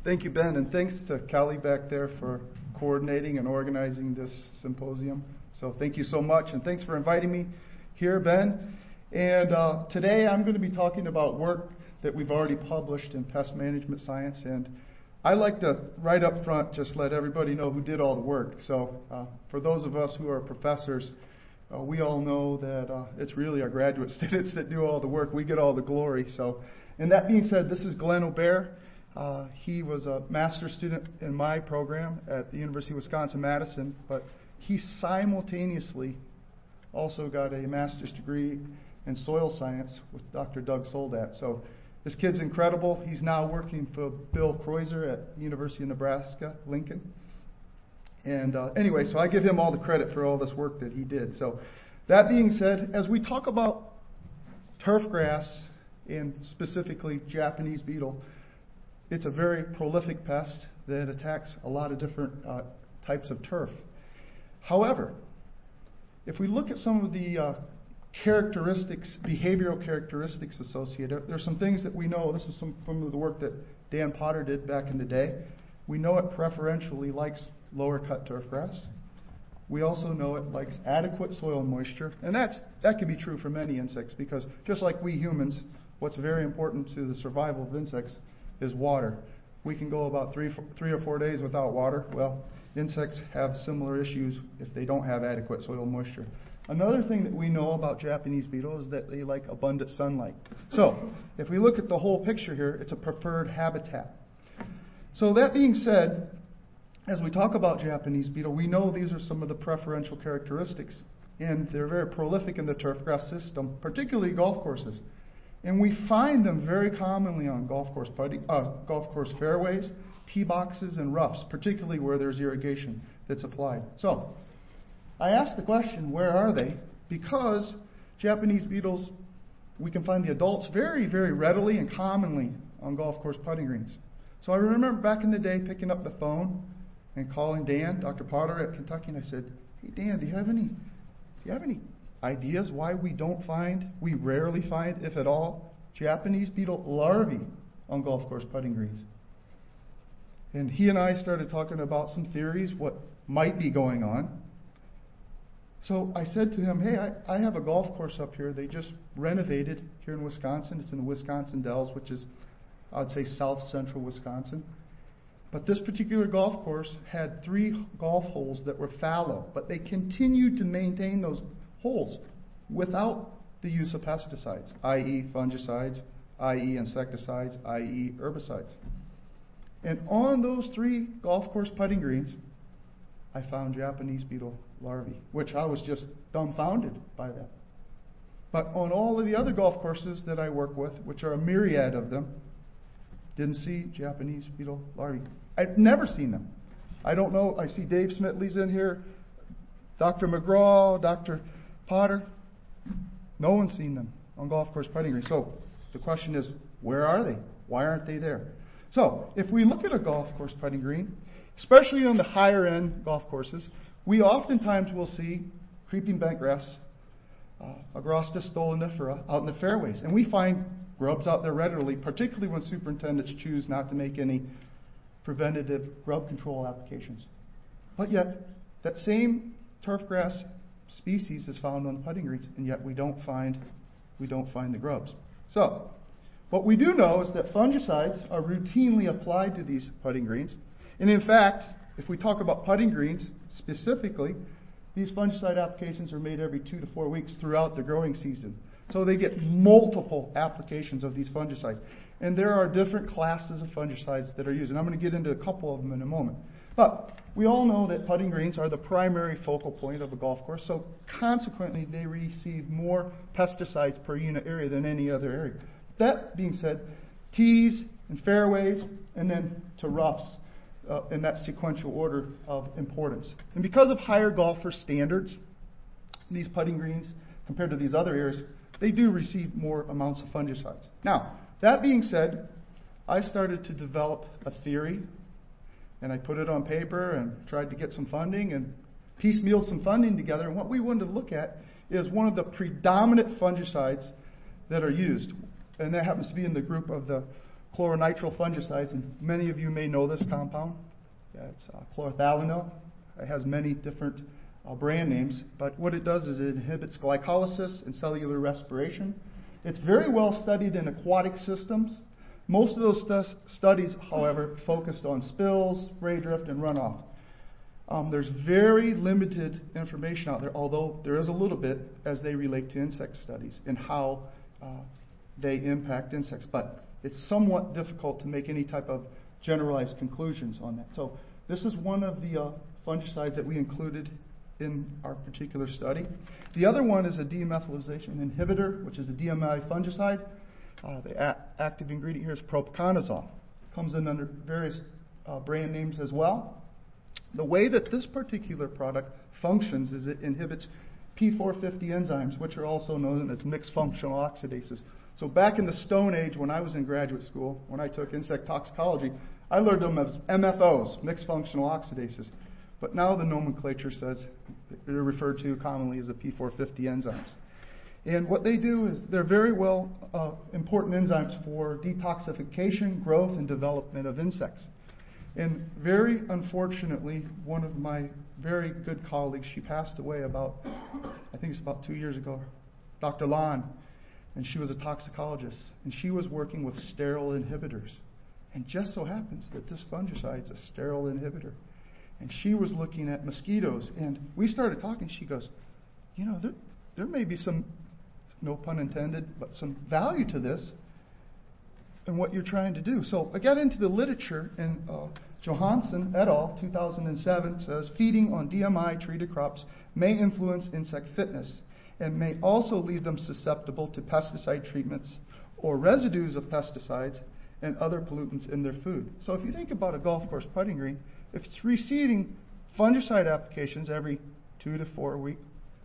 Thank you, Ben, and thanks to Kelly back there for coordinating and organizing this symposium. So thank you so much, and thanks for inviting me here, Ben. And today I'm going to be talking about work that we've already published in pest management science. And I like to, right up front, just let everybody know who did all the work. So for those of us who are professors, we all know that it's really our graduate students that do all the work. We get all the glory. So, and that being said, this is Glenn Aubert. He was a master's student in my program at the University of Wisconsin-Madison, but he simultaneously also got a master's degree in soil science with Dr. Doug Soldat. So this kid's incredible. He's now working for Bill Kreuzer at the University of Nebraska, Lincoln. And anyway, so I give him all the credit for all this work that he did. So that being said, as we talk about turf grass and specifically Japanese beetle, it's a very prolific pest that attacks a lot of different types of turf. However, if we look at some of the characteristics, behavioral characteristics associated, there's some things that we know. This is some of the work that Dan Potter did back in the day. We know it preferentially likes lower cut turf grass. We also know it likes adequate soil moisture, and that can be true for many insects, because just like we humans, what's very important to the survival of insects is water. We can go about three or 4 days without water. Well, insects have similar issues if they don't have adequate soil moisture. Another thing that we know about Japanese beetle is that they like abundant sunlight. So, if we look at the whole picture here, it's a preferred habitat. So that being said, as we talk about Japanese beetle, we know these are some of the preferential characteristics, and they're very prolific in the turf grass system, particularly golf courses. And we find them very commonly on golf course fairways, tee boxes, and roughs, particularly where there's irrigation that's applied. So, I asked the question, where are they? Because Japanese beetles, we can find the adults very, very readily and commonly on golf course putting greens. So I remember back in the day picking up the phone and calling Dan, Dr. Potter at Kentucky, and I said, "Hey Dan, do you have any ideas why we rarely find, if at all, Japanese beetle larvae on golf course putting greens?" And he and I started talking about some theories, what might be going on. So I said to him, "Hey, I have a golf course up here. They just renovated here in Wisconsin. It's in the Wisconsin Dells, which is, I'd say, south central Wisconsin. But this particular golf course had 3 golf holes that were fallow, but they continued to maintain those holes without the use of pesticides, i.e. fungicides, i.e. insecticides, i.e. herbicides. And on those 3 golf course putting greens, I found Japanese beetle larvae, which I was just dumbfounded by that. But on all of the other golf courses that I work with, which are a myriad of them, didn't see Japanese beetle larvae. I've never seen them. I don't know. I see Dave Smitley's in here, Dr. McGraw, Dr. Potter. No one's seen them on golf course putting greens. So the question is, where are they? Why aren't they there? So if we look at a golf course putting green, especially on the higher end golf courses, we oftentimes will see creeping bentgrass, Agrostis stolonifera, out in the fairways. And we find grubs out there readily, particularly when superintendents choose not to make any preventative grub control applications. But yet, that same turf grass species is found on the putting greens, and yet we don't find the grubs. So, what we do know is that fungicides are routinely applied to these putting greens. And in fact, if we talk about putting greens specifically, these fungicide applications are made every 2 to 4 weeks throughout the growing season. So they get multiple applications of these fungicides. And there are different classes of fungicides that are used. And I'm going to get into a couple of them in a moment. But we all know that putting greens are the primary focal point of a golf course. So consequently, they receive more pesticides per unit area than any other area. That being said, tees and fairways, and then to roughs, in that sequential order of importance. And because of higher golfer standards, these putting greens, compared to these other areas, they do receive more amounts of fungicides. Now, that being said, I started to develop a theory, and I put it on paper and tried to get some funding and piecemealed some funding together. And what we wanted to look at is one of the predominant fungicides that are used, and that happens to be in the group of the chloronitrile fungicides, and many of you may know this compound. It's chlorothalonil. It has many different brand names, but what it does is it inhibits glycolysis and cellular respiration. It's very well studied in aquatic systems. Most of those studies, however, focused on spills, spray drift, and runoff. There's very limited information out there, although there is a little bit as they relate to insect studies and how they impact insects. But it's somewhat difficult to make any type of generalized conclusions on that. So this is one of the fungicides that we included in our particular study. The other one is a demethylation inhibitor, which is a DMI fungicide. The active ingredient here is propiconazole. Comes in under various brand names as well. The way that this particular product functions is it inhibits P450 enzymes, which are also known as mixed functional oxidases. So back in the Stone Age, when I was in graduate school, when I took insect toxicology, I learned them as MFOs, mixed functional oxidases. But now the nomenclature says they're referred to commonly as the P450 enzymes. And what they do is they're very well important enzymes for detoxification, growth, and development of insects. And very unfortunately, one of my very good colleagues, she passed away about 2 years ago, Dr. Lon, and she was a toxicologist, and she was working with sterile inhibitors. And just so happens that this fungicide is a sterile inhibitor. And she was looking at mosquitoes, and we started talking. She goes, there may be some, no pun intended, but some value to this and what you're trying to do. So I got into the literature, and Johansson et al., 2007, says feeding on DMI-treated crops may influence insect fitness and may also leave them susceptible to pesticide treatments or residues of pesticides and other pollutants in their food. So if you think about a golf course putting green, if it's receiving fungicide applications every 2 to 4 week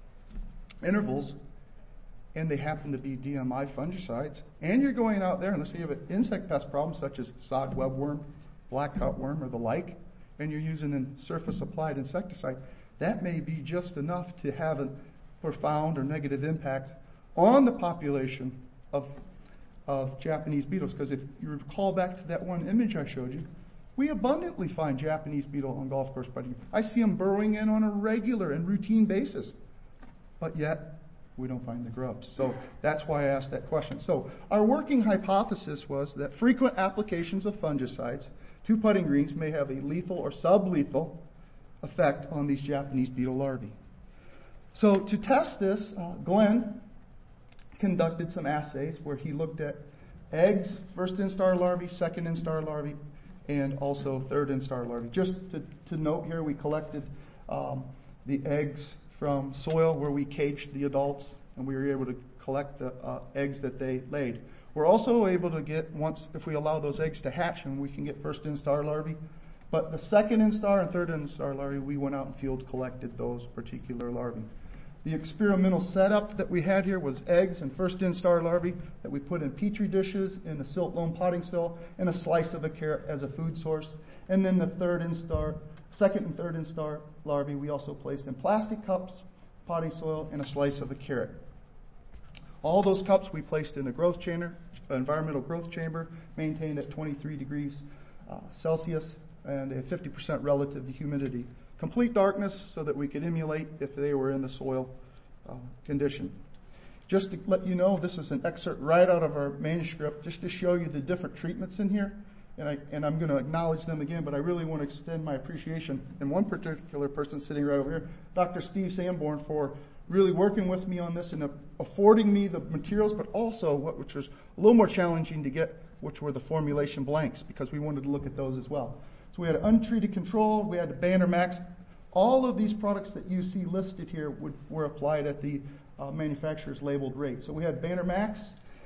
intervals, and they happen to be DMI fungicides, and you're going out there, and let's say you have an insect pest problem such as sock webworm, black cutworm, or the like, and you're using a surface-applied insecticide, that may be just enough to have a profound or negative impact on the population of Japanese beetles. Because if you recall back to that one image I showed you, we abundantly find Japanese beetle on golf course putting. I see them burrowing in on a regular and routine basis, but yet we don't find the grubs. So that's why I asked that question. So our working hypothesis was that frequent applications of fungicides to putting greens may have a lethal or sublethal effect on these Japanese beetle larvae. So to test this, Glenn conducted some assays where he looked at eggs, first instar larvae, second instar larvae, and also third instar larvae. Just to note here, we collected the eggs from soil where we caged the adults, and we were able to collect the eggs that they laid. We're also able to get, once if we allow those eggs to hatch, and we can get first instar larvae. But the second instar and third instar larvae, we went out in field collected those particular larvae. The experimental setup that we had here was eggs and first instar larvae that we put in petri dishes in a silt loam potting soil and a slice of a carrot as a food source. And then the second and third instar larvae we also placed in plastic cups, potting soil, and a slice of a carrot. All those cups we placed in a growth chamber, environmental growth chamber, maintained at 23 degrees Celsius and a 50% relative humidity. Complete darkness so that we could emulate if they were in the soil condition. Just to let you know, this is an excerpt right out of our manuscript, just to show you the different treatments in here. And I'm going to acknowledge them again, but I really want to extend my appreciation. And one particular person sitting right over here, Dr. Steve Sanborn, for really working with me on this and affording me the materials, but also which was a little more challenging to get, which were the formulation blanks, because we wanted to look at those as well. So we had untreated control, we had the Banner Max. All of these products that you see listed here were applied at the manufacturer's labeled rate. So we had Banner Max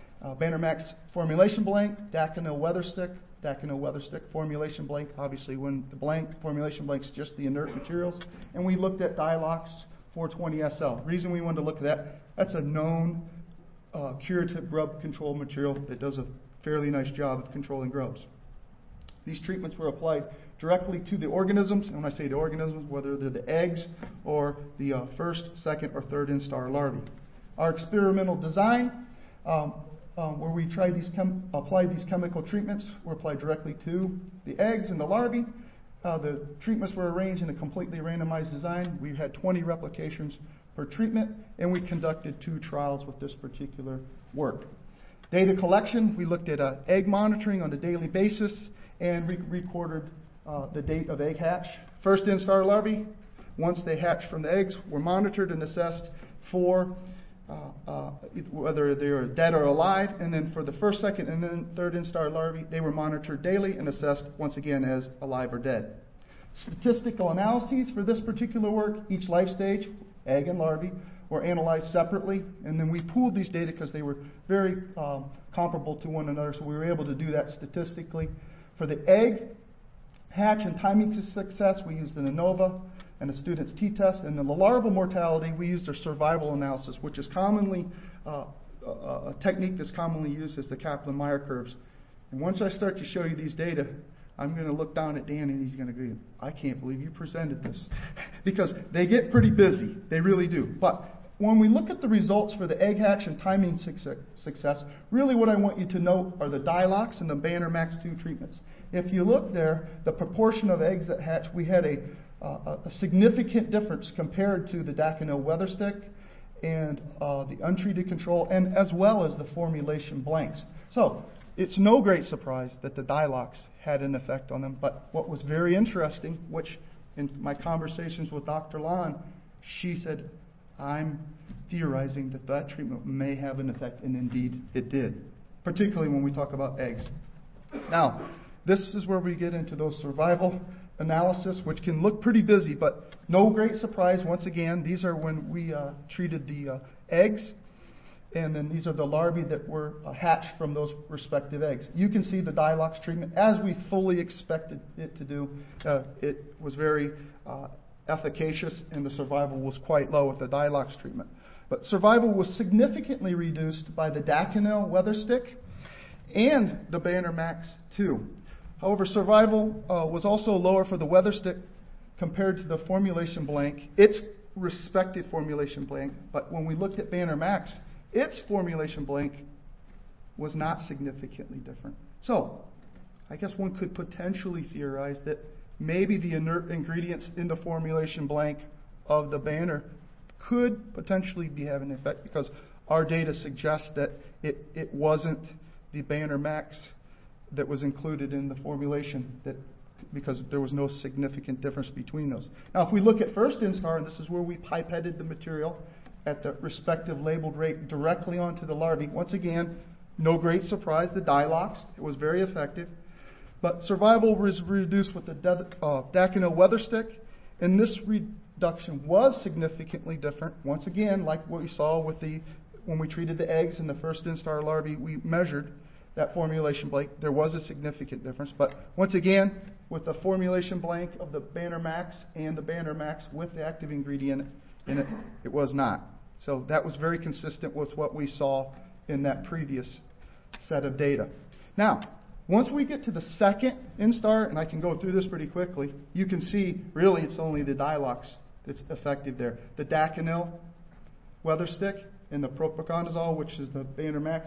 formulation blank, Daconil Weatherstick formulation blank. Obviously, when the blank formulation blank is just the inert materials. And we looked at Dilox 420SL. Reason we wanted to look at that's a known curative grub control material that does a fairly nice job of controlling grubs. These treatments were applied directly to the organisms, and when I say the organisms, whether they're the eggs or the first, second, or third instar larvae. Our experimental design, where we tried applied these chemical treatments were applied directly to the eggs and the larvae. The treatments were arranged in a completely randomized design. We had 20 replications per treatment, and we conducted 2 trials with this particular work. Data collection, we looked at egg monitoring on a daily basis, and we recorded the date of egg hatch. First instar larvae, once they hatched from the eggs, were monitored and assessed for whether they were dead or alive, and then for the first, second, and then third instar larvae, they were monitored daily and assessed once again as alive or dead. Statistical analyses for this particular work, each life stage, egg and larvae, were analyzed separately, and then we pooled these data because they were very comparable to one another, so we were able to do that statistically. For the egg hatch and timing to success, we used an ANOVA and a student's t-test, and then the larval mortality, we used a survival analysis, which is commonly a technique that's commonly used as the Kaplan-Meier curves. And once I start to show you these data, I'm going to look down at Dan and he's going to go, I can't believe you presented this. Because they get pretty busy. They really do. But when we look at the results for the egg hatch and timing success, really what I want you to note are the Dilox and the Banner Max 2 treatments. If you look there, the proportion of eggs that hatch, we had a significant difference compared to the Daconil Weatherstick and the untreated control, and as well as the formulation blanks. So it's no great surprise that the Dilox had an effect on them. But what was very interesting, which in my conversations with Dr. Lon, she said, I'm theorizing that that treatment may have an effect, and indeed it did, particularly when we talk about eggs. Now, this is where we get into those survival analysis, which can look pretty busy, but no great surprise. Once again, these are when we treated the eggs, and then these are the larvae that were hatched from those respective eggs. You can see the Dilox treatment, as we fully expected it to do. It was very efficacious, and the survival was quite low with the Dilox treatment. But survival was significantly reduced by the Daconil Weatherstick and the Banner Max 2. However, survival was also lower for the Weatherstick compared to the formulation blank, its respective formulation blank. But when we looked at Banner Max, its formulation blank was not significantly different. So, I guess one could potentially theorize that maybe the inert ingredients in the formulation blank of the Banner could potentially be having an effect, because our data suggests that it wasn't the Banner Max that was included in the formulation, because there was no significant difference between those. Now, if we look at first instar, and this is where we pipetted the material at the respective labeled rate directly onto the larvae, once again, no great surprise, the Dilox, it was very effective. But survival was reduced with the Daconil Weatherstick, and this reduction was significantly different. Once again, like what we saw with when we treated the eggs in the first instar larvae, we measured that formulation blank. There was a significant difference. But once again, with the formulation blank of the Banner Max and the Banner Max with the active ingredient in it, it was not. So that was very consistent with what we saw in that previous set of data. Now, once we get to the second instar, and I can go through this pretty quickly, you can see really it's only the Dilox that's effective there. The Daconil Weatherstick and the propiconazole, which is the Banner Max,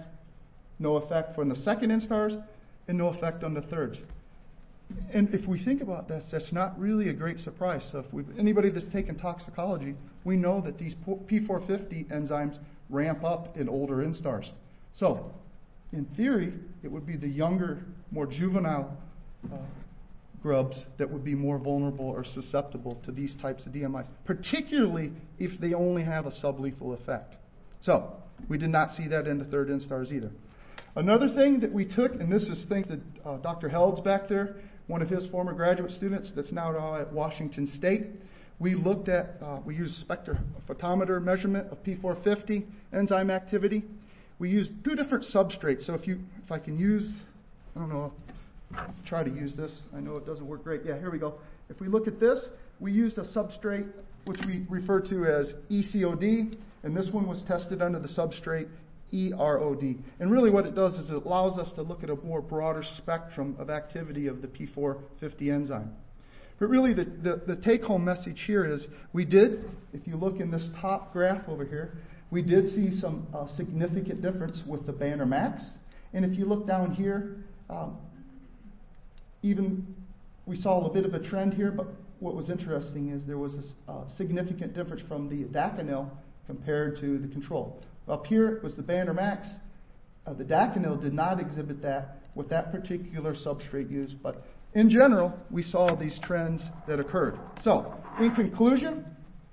no effect from the second instars and no effect on the thirds. And if we think about that, that's not really a great surprise. So if anybody that's taken toxicology, we know that these P450 enzymes ramp up in older instars. So, in theory, it would be the younger, more juvenile grubs that would be more vulnerable or susceptible to these types of DMIs, particularly if they only have a sublethal effect. So, we did not see that in the third instars either. Another thing that we took, and this is things that Dr. Held's back there, one of his former graduate students that's now at Washington State, we looked at, we used spectrophotometer measurement of P450 enzyme activity. We used 2 different substrates. So if I can use, I don't know, try to use this. I know it doesn't work great. Yeah, here we go. If we look at this, we used a substrate which we refer to as ECOD, and this one was tested under the substrate EROD. And really what it does is it allows us to look at a more broader spectrum of activity of the P450 enzyme. But really the take-home message here is we did, if you look in this top graph over here, We did see some significant difference with the Banner Max. And if you look down here, even we saw a bit of a trend here, but what was interesting is there was a significant difference from the Daconil compared to the control. Up here was the Banner Max. The Daconil did not exhibit that with that particular substrate used, but in general, we saw these trends that occurred. So, in conclusion,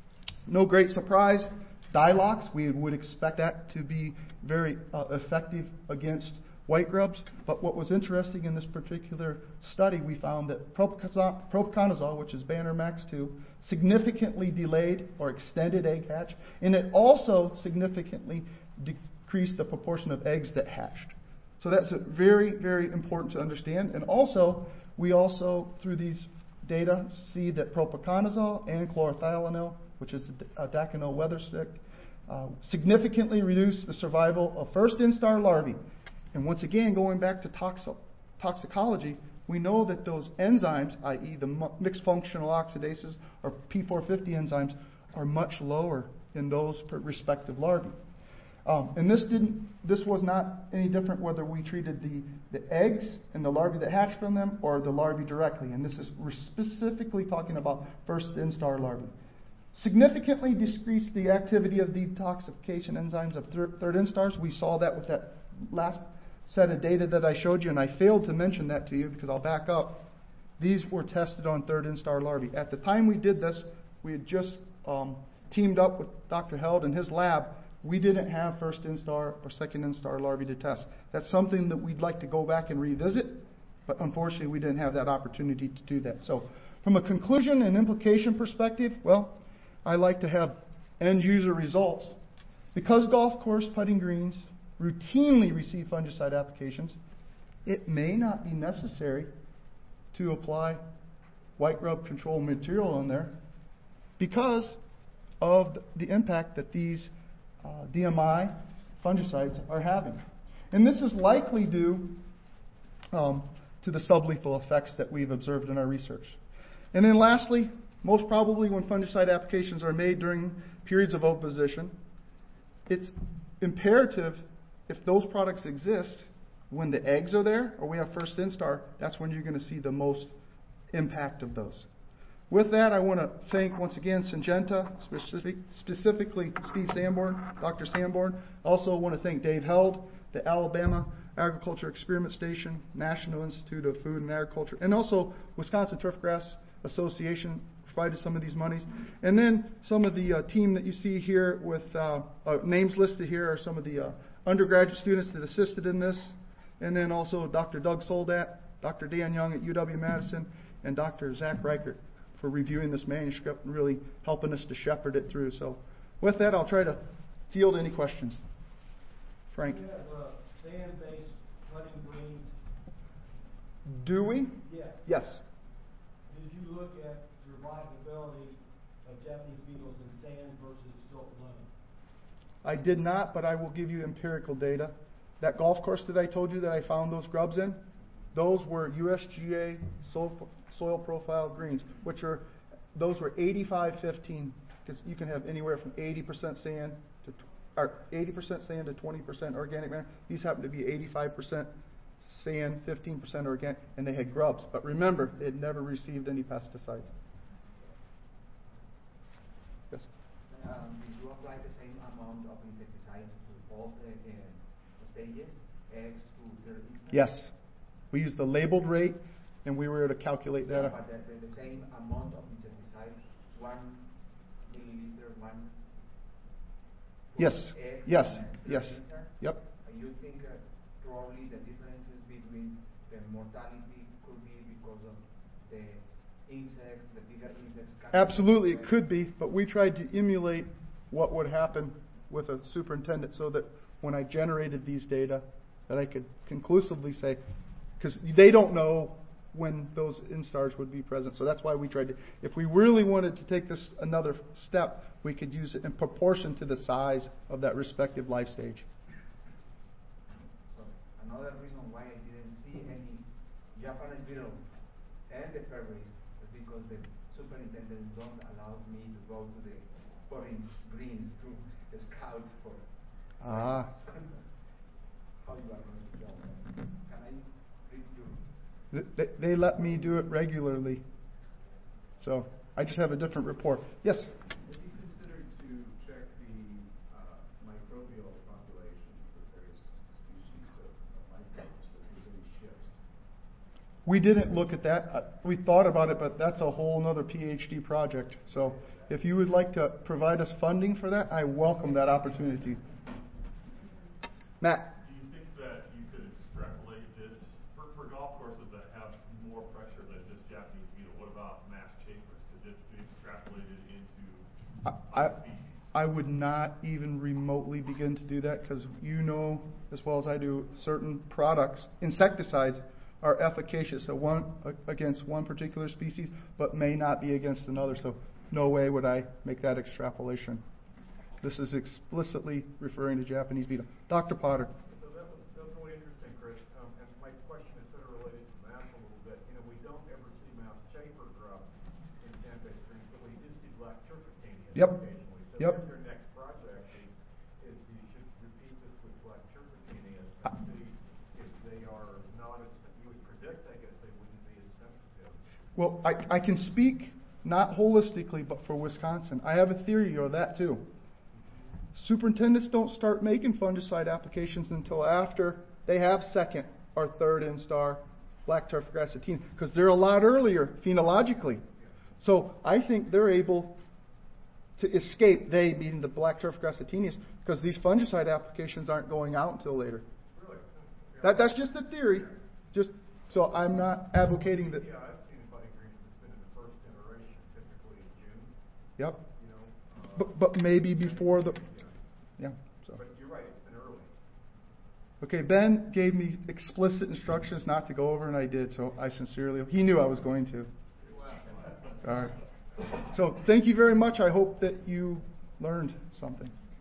no great surprise. Dilox, we would expect that to be very effective against white grubs. But what was interesting in this particular study, we found that propiconazole, which is Banner Max 2, significantly delayed or extended egg hatch, and it also significantly decreased the proportion of eggs that hatched. So that's very, very important to understand. And also, we also, through these data, see that propiconazole and chlorothalonil, which is a Daconil weather stick, significantly reduce the survival of first instar larvae. And once again, going back to toxicology, we know that those enzymes, i.e. the mixed functional oxidases or P450 enzymes, are much lower in those respective larvae. And this was not any different whether we treated the eggs and the larvae that hatch from them or the larvae directly. And we're specifically talking about first instar larvae. Significantly decreased the activity of detoxification enzymes of third instars. We saw that with that last set of data that I showed you, and I failed to mention that to you because I'll back up. These were tested on third instar larvae. At the time we did this, we had just teamed up with Dr. Held and his lab. We didn't have first instar or second instar larvae to test. That's something that we'd like to go back and revisit, but unfortunately we didn't have that opportunity to do that. So from a conclusion and implication perspective, well, I like to have end user results. Because golf course putting greens routinely receive fungicide applications, it may not be necessary to apply white grub control material on there because of the impact that these DMI fungicides are having. And this is likely due to the sublethal effects that we've observed in our research. And then lastly, most probably when fungicide applications are made during periods of oviposition, it's imperative if those products exist when the eggs are there or we have first instar, that's when you're going to see the most impact of those. With that, I want to thank once again Syngenta, specifically Steve Sanborn, Dr. Sanborn. Also want to thank Dave Held, the Alabama Agriculture Experiment Station, National Institute of Food and Agriculture, and also Wisconsin Turfgrass Association provided some of these monies. And then some of the team that you see here with names listed here are some of the undergraduate students that assisted in this. And then also Dr. Doug Soldat, Dr. Dan Young at UW-Madison, and Dr. Zach Reichert for reviewing this manuscript and really helping us to shepherd it through. So with that, I'll try to field any questions. Frank? We have sand-based putting greens. Do we? Yeah. Yes. Did you look at survivability of Japanese beetles in sand versus silt loam? I did not, but I will give you empirical data. That golf course that I told you that I found those grubs in, those were USGA soil profile greens, those were 85-15, because you can have anywhere from 80% sand to 20% organic matter. These happen to be 85% sand, 15% organic, and they had grubs. But remember, they had never received any pesticides. Yes. Did you apply the same amount of insecticide to both stages, eggs to third instance? Yes. We used the labeled rate, and we were able to calculate that. Yeah, but the same amount of insecticide, 1 milliliter, 1. Yes. Egg Yes. and Yes. insect? Yep. You think probably the differences between the mortality could be because of the insects, the bigger insects? Absolutely, it could be, but we tried to emulate what would happen with a superintendent so that when I generated these data, that I could conclusively say, because they don't know when those instars would be present. So that's why we tried to, if we really wanted to take this another step, we could use it in proportion to the size of that respective life stage. So another reason why I didn't see any Japanese beetle and the fairies is because the superintendent don't allow me to go to the putting greens to scout for. Ah. How you are going to tell them? Can I read your? They let me do it regularly. So I just have a different report. Yes? Have you considered to check the microbial populations of various species of microbes, if there's any shifts? We didn't look at that. We thought about it, but that's a whole other PhD project. So if you would like to provide us funding for that, I welcome that opportunity. Matt? Do you think that you could extrapolate this for golf courses that have more pressure than just Japanese beetle? What about mass chafers? Could this be extrapolated into other species? I would not even remotely begin to do that because you know as well as I do certain products, insecticides, are efficacious against one particular species but may not be against another. So no way would I make that extrapolation. This is explicitly referring to Japanese beetle. Dr. Potter. So that was really interesting, Chris. And my question is sort of related to mass a little bit. You know, we don't ever see mouse chafer drop in Sandbay Springs, but we do see black turfitania Yep. occasionally. So Yep. that's your next project is you should repeat this with black turfitania and see if they are not as, you would predict, I guess, they wouldn't be as sensitive. Well, I can speak not holistically, but for Wisconsin. I have a theory of that too. Superintendents don't start making fungicide applications until after they have second or third instar black turf grass sativa because they're a lot earlier phenologically. So I think they're able to escape, they being the black turf grass sativa, because these fungicide applications aren't going out until later. Really? That's just a theory. Just so I'm not advocating that. Yeah, I've seen budding greens that's been in the first generation, typically in June. Yep. You know, But maybe before the. Yeah. So. But you're right, it's been early. Okay, Ben gave me explicit instructions not to go over, and I did. So I sincerely. He knew I was going to. All right. So thank you very much. I hope that you learned something.